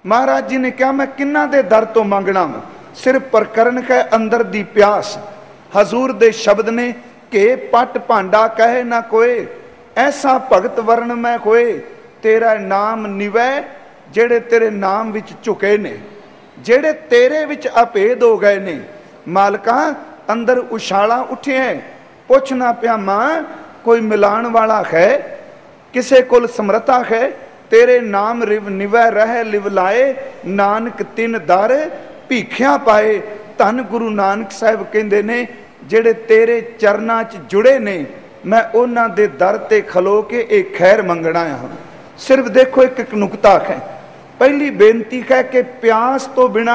महाराज जी ने कहा मैं किन्ना दे दर तो मंगना वा, सिर्फ प्रकरण है अंदर दी प्यास। हजूर दे शब्द ने के पट भांडा कहे ना कोई, ऐसा भगत वर्ण मैं होए, तेरा नाम निवै जेड़े तेरे नाम विच झुके ने, जेड़े तेरे विच अभेद हो गए ने। मालका अंदर उछाला उठे है, पुछना पिया मां कोई मिलान वाला है, किसे कोल समर्था है, तेरे नाम रिव निवै रह लिव लाए, नानक तिन दर भीखिया पाए। धन गुरु नानक साहब कहंदे ने जेड़े तेरे चरनां च जुड़े ने, मैं उन्हां दे दर ते खलो के एक खैर मंगना है। सिर्फ देखो एक नुकता है, पहली बेनती है कि प्यास तो बिना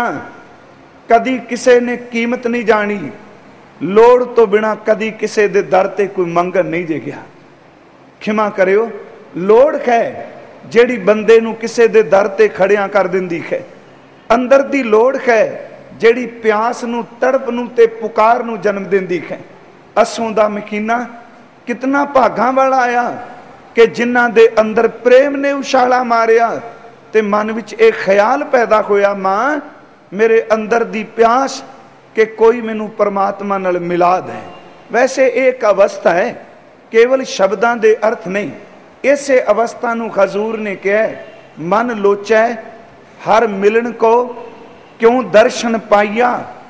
कदी किसी ने कीमत नहीं जानी, लोड़ तो बिना कदी किसी दे दर ते कोई मंगन नहीं जे गया। खिमा करियो, लोड़ है जेड़ी बंदे नू किसी दे दर ते खड़िया कर दिंदी है, अंदर दी लोड़ है जेड़ी प्यास नू तड़प नू ते पुकार नू जन्म दिंदी है। असों दा महीना कितना भागां वाला आया कि जिन्हां दे अंदर प्रेम ने उछाला मारिया ते मन विच एक ख्याल पैदा होया, मां मेरे अंदर दी प्यास कि कोई मैनू परमात्मा नाल मिला दे। वैसे एक अवस्था है, केवल शब्दां दे अर्थ नहीं। इसे अवस्था नू हजूर ने कहा मन लोचै हर मिलन को क्यों दर्शन पाइया।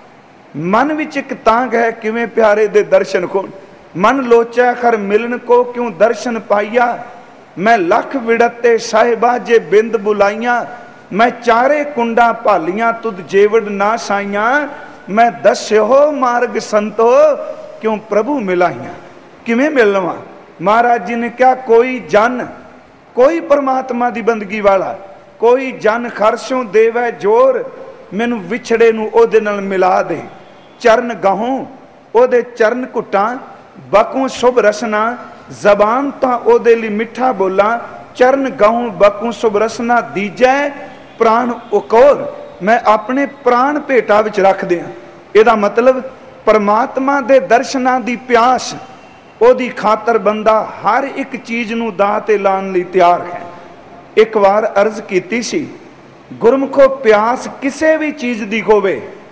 मन विच एक तांग है किवें प्यारे दे दर्शन को, मन लोचै हर मिलन को क्यों दर्शन पाइया। मैं लख विड़ते साहिबा जे बिंद बुलाइया, मैं चारे कुंडा भालियां तुद जेवड़ ना साइया। मैं दस्यो मार्ग संतो क्यों प्रभु मिलाइया। किवें मिलवा? महाराज जी ने क्या कोई जन, कोई परमात्मा दी बंदगी वाला, कोई जन खरशों देवै जोर, मैनू विछड़े नू ओदे नाल मिला दे। चरण गाहूं ओदे चरण घुटां, बकूं शुभ रसना जबान तां ओदे लई मिठा बोला। चरण गाहूं बकूं शुभ रसना दीजै प्राण उकोर, मैं अपने प्राण भेटा विच रख दियां। इहदा मतलब परमात्मा दे दर्शनां दी प्यास, ओदी खातर बंदा हर एक चीज नू दां ते लाण लई तैयार है। एक बार अर्ज कीती सी, गुरमुखो प्यास किसी भी चीज दी होवे,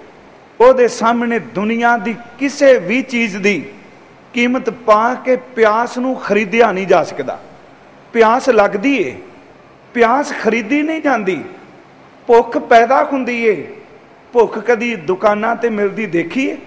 ओदे सामने दुनिया दी किसी भी चीज दी कीमत पा के प्यास नू खरीदिया नहीं जा सकता। प्यास लगदी है, प्यास खरीदी नहीं जाती। भुख पैदा हुंदी है, भुख कदी दुकानां ते मिलदी देखी है?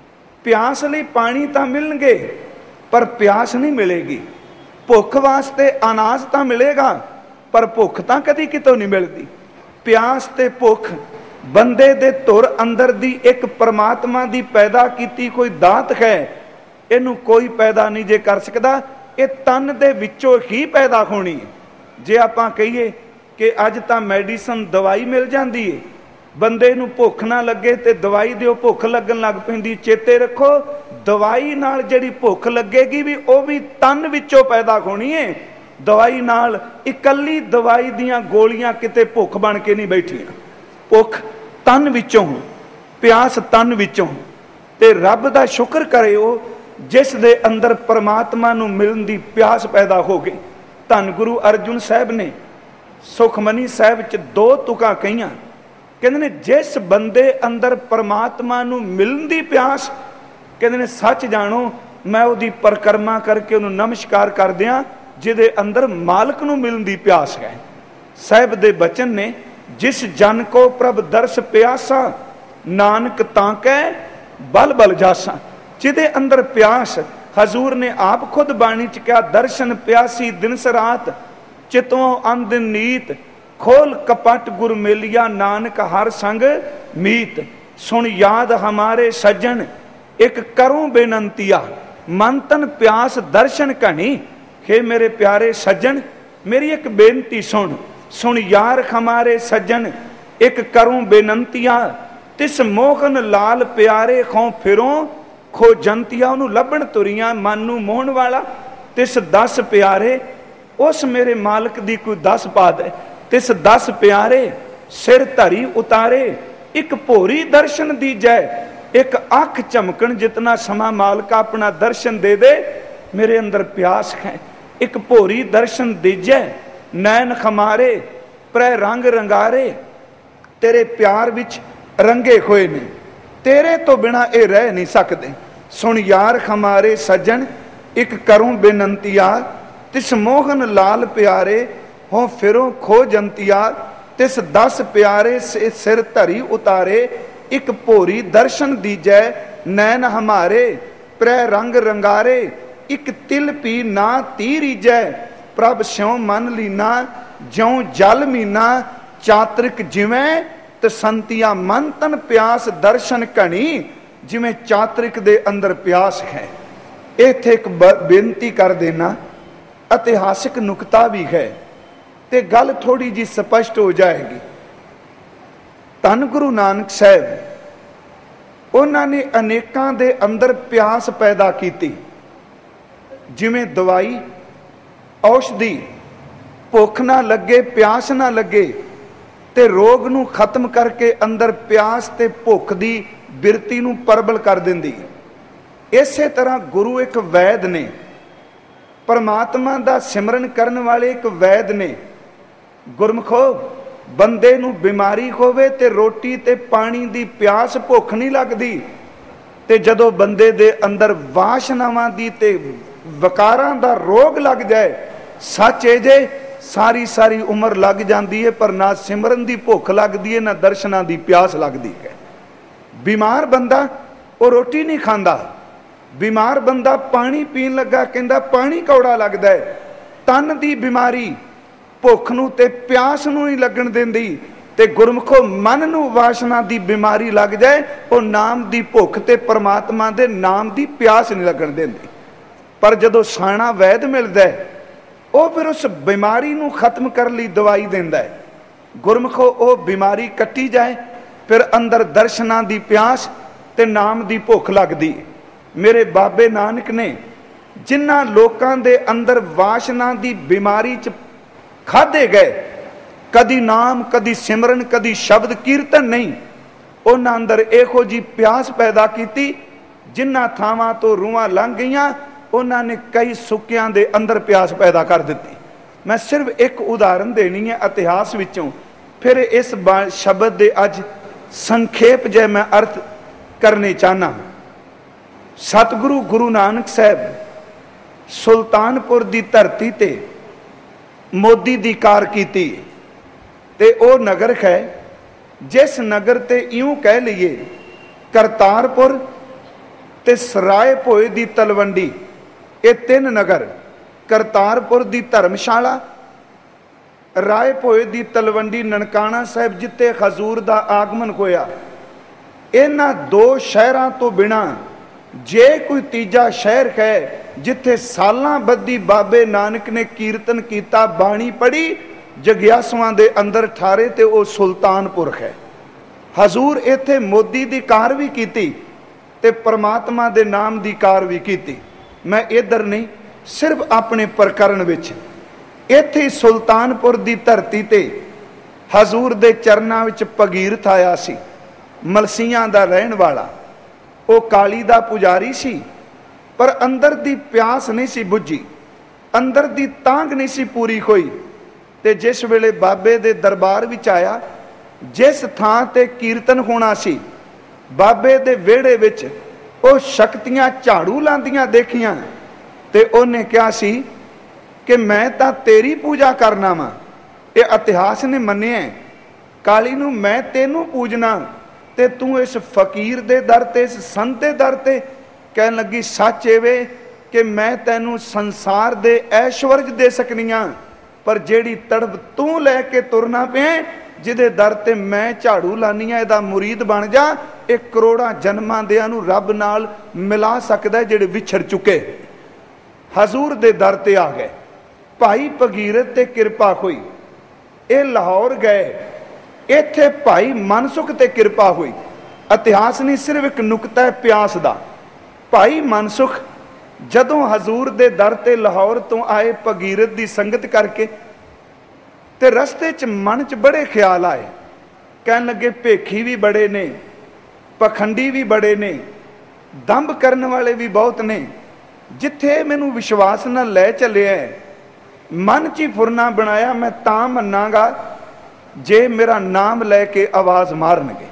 प्यास लई पानी तां मिलणगे पर प्यास नहीं मिलेगी। भुख वास्ते अनाज तां मिलेगा पर भुख तां कदी कितों नहीं मिलती। प्यास ते भुख बंदे दे धुर अंदर दी एक परमात्मा दी पैदा कीती कोई दात है, इनू कोई पैदा नहीं जे कर सकता। ये तन दे विचों ही पैदा होनी है। जे आपां कहिए कि अज तां मैडिसन दवाई मिल जाती है, बंदे नू भुख ना लगे तो दवाई दिओ भुख लगन लग पैंदी। चेते रखो दवाई नाल जिहड़ी भुख लगेगी भी वो भी तन विचों पैदा होनी है। दवाई नाल इकल्ली दवाई दियां गोलियां किते भुख बन के नहीं बैठियां। भुख तन विचों, प्यास तन विचों। ते रब दा शुक्र करे वो जिस दे अंदर परमात्मा नू मिलण दी प्यास पैदा हो गई। धन गुरु अर्जुन साहब ने सुखमनी साहब च दो तुकां कहियां, कहंदे ने जिस बंदे अंदर परमात्मा नू मिलण दी प्यास, कहंदे ने सच जानो मैं उहदी परिक्रमा करके उहनूं नमस्कार कर दियां जिहदे अंदर मालक नू मिलण दी प्यास है। साहब दे बचन ने जिस जन को प्रभ दर्श प्यासा, नानक तांकै बल बल जासा। जिहदे अंदर प्यास, हजूर ने आप खुद बाणी च कहा दर्शन प्यासी दिनस रात, चितों अंध नीत खोल कपट गुर मेलिया, नानक हर संग मीत। सुन याद हमारे सज्जन एक करूं बेनंतिया, मन तन प्यास दर्शन कनी। हे मेरे प्यारे सज्जन मेरी एक बेनती सुन। सुन यार हमारे सज्जन एक करूं बेनंतिया, तिस मोहन लाल प्यारे खो फिरों खो जंतिया। उन्होंने लभण तुरियां मन नू मोहन वाला, तिस 10 प्यारे उस मेरे मालक दी कोई 10 पाद है। तिस 10 प्यारे सिर धरी उतारे, एक भोरी दर्शन दीजै, एक अख झमकन जितना समा मालका अपना दर्शन दे दे। मेरे अंदर प्यास है, एक भोरी दर्शन दीजै, नैन खमारे प्रै रंग रंगारे, तेरे प्यार विच रंगे होए ने, तेरे तो बिना ये रह नहीं सकते। सुन यार हमारे सज्जन एक करूं बेनंतिया, तिस मोहन लाल प्यारे हो फिरों खो जंतिया, तिस 10 प्यारे से सिर धरी उतारे, एक भोरी दर्शन दीजै नैन हमारे, प्रै रंग रंगारे, एक तिल पी ना तीरीजै, प्रभ स्यों मन लीना ज्यों जल मीना, चातरिक जिवें तसंतिया मन तन प्यास दर्शन घनी, जिवें चातरिक दे अंदर प्यास है। इत्थे एक बेनती कर देना, इतिहासिक नुकता भी है ते गल थोड़ी जी स्पष्ट हो जाएगी। धन गुरु नानक साहब उन्होंने अनेकां दे अंदर प्यास पैदा की, जिवें दवाई औषधि भुख ना लगे प्यास ना लगे ते रोग नूं खत्म करके अंदर प्यास ते भुख दी बिरती नूं परबल कर दिंदी। इसे तरह गुरु एक वैद ने, परमात्मा दा सिमरन करन वाले एक वैद ने। गुरमुखो बंदे नूं बीमारी होवे ते रोटी ते पानी दी प्यास भुख नहीं लगदी, ते जदों बंदे दे अंदर वासनावां दी ते वकारां दा रोग लग जाए, सच है जे सारी सारी उम्र लग जाती है, पर ना सिमरन की भुख लगती है ना दर्शनां की प्यास लगती है। बीमार बंदा वो रोटी नहीं खाता, बीमार बंदा पानी पीन लगा कहता पानी कौड़ा लगता है। तन की बीमारी भुख नूं ते प्यास नूं नहीं लगन देंदी, ते गुरमुखो मन नूं वासना की बीमारी लग जाए, वो नाम की भुख ते परमात्मा दे नाम की प्यास नहीं लगन देंदी। पर जदों साणा वैद मिलता है, वो फिर उस बीमारी नूं खत्म करने लई दवाई देंदा है। गुरमुखो वो बीमारी कट्टी जाए, फिर अंदर दर्शनां दी प्यास ते नाम दी भुख लगदी। मेरे बाबे नानक ने जिन्हां लोकां दे अंदर वासना दी बीमारी च खाधे गए, कदी नाम कदी सिमरन कदी शब्द कीर्तन नहीं, उन्हां अंदर इहो जी प्यास पैदा की, जिन्हां थावां तो रूहां लंघ गईयां उन्होंने कई सुक्कियां दे अंदर प्यास पैदा कर दी। मैं सिर्फ एक उदाहरण देनी है इतिहास विचों, फिर इस शब्द दे अज संखेप जै मैं अर्थ करने चाहना। सतगुरु गुरु नानक साहब सुल्तानपुर की धरती ते मोदी दी कार की, ते ओ नगर है जिस नगर ते यूं कह लीए करतारपुर ते सराय भोए दी तलवंडी, ये 3 नगर, करतारपुर दी धर्मशाला, राय भोए दी तलवंडी ननकाना साहब जिते हजूर दा आगमन होया। इन्हां 2 शहरां तो बिना जे कोई तीजा शहर है जिथे सालां बद्धी बाबे नानक ने कीर्तन किया, बाणी पढ़ी, जग्यासुआं दे अंदर ठारे, ते वो सुल्तानपुर है। हजूर इत्थे मोदी दी कार भी की ते परमात्मा दे नाम दी कार भी की। मैं इधर नहीं, सिर्फ अपने प्रकरण विच इत्थे सुल्तानपुर दी धरती ते हजूर दे चरनां विच भगीरथ आया सी, मलसियां दा रहण वाला। वो काली दा पुजारी सी, पर अंदर दी प्यास नहीं सी बुझी, अंदर दी तांग नहीं सी पूरी होई। ते जिस वेले बाबे दे दरबार विच आया, जिस थां ते कीर्तन होना सी, बाबे दे वेड़े विच ਉਹ ਸ਼ਕਤੀਆਂ ਝਾੜੂ ਲਾਂਦੀਆਂ ਦੇਖੀਆਂ, ਤੇ ਉਹਨੇ ਕਿਹਾ ਸੀ ਕਿ ਮੈਂ ਤਾਂ ਤੇਰੀ ਪੂਜਾ ਕਰਨਾ ਵਾ। ਇਹ ਇਤਿਹਾਸ ਨੇ ਮੰਨਿਆ, ਕਾਲੀ ਨੂੰ ਮੈਂ ਤੈਨੂੰ ਪੂਜਣਾ ਤੇ ਤੂੰ ਇਸ ਫਕੀਰ ਦੇ ਦਰ ਤੇ, ਇਸ ਸੰਤ ਦੇ ਦਰ ਤੇ। ਕਹਿਣ ਲੱਗੀ ਸੱਚ ਏਵੇ ਕਿ ਮੈਂ ਤੈਨੂੰ ਸੰਸਾਰ ਦੇ ਐਸ਼ਵਰਜ ਦੇ ਸਕਨੀਆਂ, ਪਰ ਜਿਹੜੀ ਤੜਪ ਤੂੰ ਲੈ ਕੇ ਤੁਰਨਾ ਪਿਆ, ਜਿਹਦੇ ਦਰ ਤੇ ਮੈਂ ਝਾੜੂ ਲਾਨੀ ਆ, ਇਹਦਾ ਮੁਰੀਦ ਬਣ ਜਾ। ਇਹ ਕਰੋੜਾਂ ਜਨਮਾਂ ਦਿਆਂ ਨੂੰ ਰੱਬ ਨਾਲ ਮਿਲਾ ਸਕਦਾ ਜਿਹੜੇ ਵਿਛੜ ਚੁੱਕੇ। ਹਜ਼ੂਰ ਦੇ ਦਰ ਤੇ ਆ ਗਏ, ਭਾਈ ਭਗੀਰਥ ਤੇ ਕਿਰਪਾ ਹੋਈ। ਇਹ ਲਾਹੌਰ ਗਏ, ਇੱਥੇ ਭਾਈ ਮਨਸੁਖ ਤੇ ਕਿਰਪਾ ਹੋਈ। ਇਤਿਹਾਸ ਨਹੀਂ, ਸਿਰਫ ਇੱਕ ਨੁਕਤਾ ਹੈ ਪਿਆਸ ਦਾ। ਭਾਈ ਮਨਸੁਖ ਜਦੋਂ ਹਜ਼ੂਰ ਦੇ ਦਰ ਤੇ ਲਾਹੌਰ ਤੋਂ ਆਏ ਭਗੀਰਥ ਦੀ ਸੰਗਤ ਕਰਕੇ, ਤੇ ਰਸਤੇ 'ਚ ਮਨ 'ਚ ਬੜੇ ਖਿਆਲ ਆਏ। ਕਹਿਣ ਲੱਗੇ ਭੇਖੀ ਵੀ ਬੜੇ ਨੇ, ਪਖੰਡੀ ਵੀ ਬੜੇ ਨੇ, ਦੰਭ ਕਰਨ ਵਾਲੇ ਵੀ ਬਹੁਤ ਨੇ। ਜਿੱਥੇ ਮੈਨੂੰ ਵਿਸ਼ਵਾਸ ਨਾਲ ਲੈ ਚੱਲਿਆ, ਮਨ 'ਚ ਹੀ ਫੁਰਨਾ ਬਣਾਇਆ, ਮੈਂ ਤਾਂ ਮੰਨਾਂਗਾ ਜੇ ਮੇਰਾ ਨਾਮ ਲੈ ਕੇ ਆਵਾਜ਼ ਮਾਰਨਗੇ।